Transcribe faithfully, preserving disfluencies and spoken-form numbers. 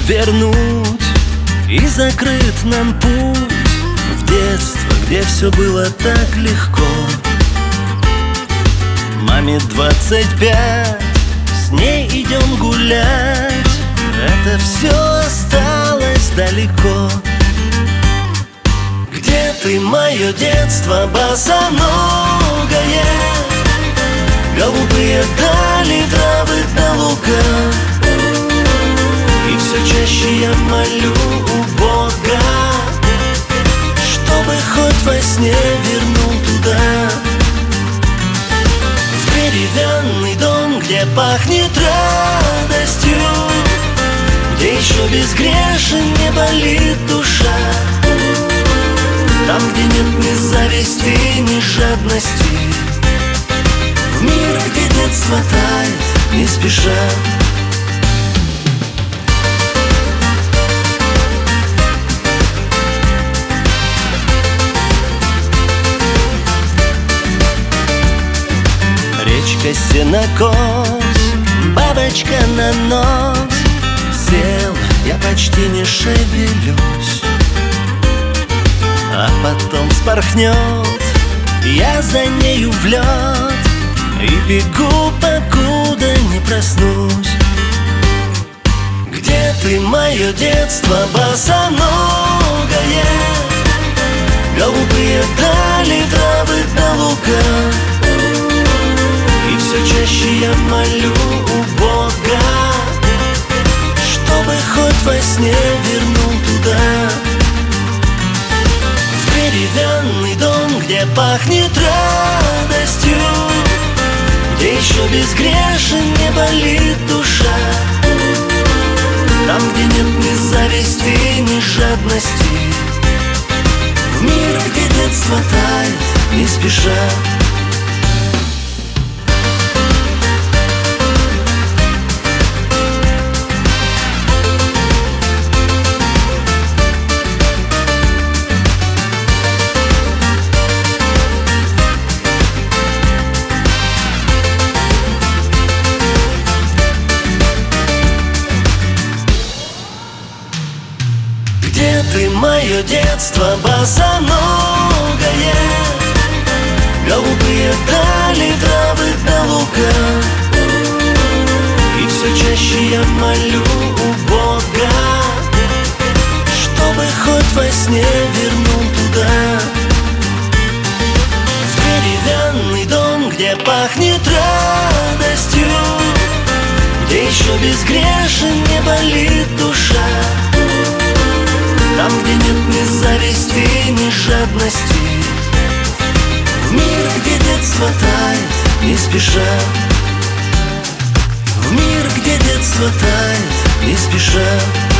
вернуть, и закрыт нам путь в детство, где все было так легко. Маме двадцать пять, с ней идем гулять, это все осталось далеко. Где ты, мое детство босоногое? Голубые дали, травы до луга. И все чаще я молю у Бога, чтобы хоть во сне вернул туда, в деревянный дом, где пахнет радостью, где еще безгрешен, не болит душа. Там, где нет ни зависти, ни жадности, в мир, где детство тает не спеша. Речка сенокос, бабочка на нос. Сел, я почти не шевелюсь, а потом вспорхнет, я за нею в лед и бегу, покуда не проснусь. Где ты, мое детство босоногое? Голубые дали, травы до луга. И все чаще я молю у Бога, чтобы хоть во сне вернул туда, в деревянный дом, где пахнет радостью, где еще безгрешен, не болит душа. Там, где нет ни зависти, ни жадности, в мир, где детство тает не спеша. Где ты, мое детство босоногое? Голубые дали, травы до луга. И все чаще я молю у Бога, чтобы хоть во сне вернул туда, в деревянный дом, где пахнет радостью, где еще безгрешен, не болит душа. Там, где нет ни зависти, ни жадности, в мир, где детство тает не спеша, в мир, где детство тает не спеша.